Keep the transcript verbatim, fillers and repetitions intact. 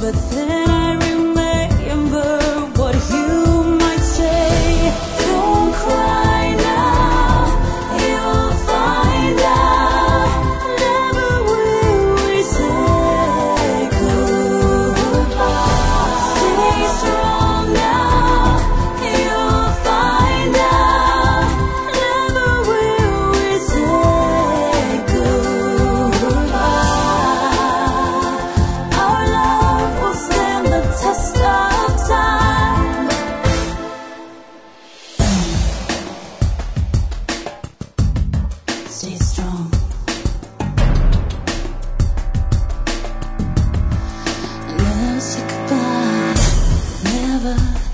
but then I remember what you might say. Don't cry now, you'll find out. Never will we say goodbye. Stay strong now, you'll find out. Never will we say goodbye. Our love will stand the test of time. Stay strong. And never say goodbye. Never.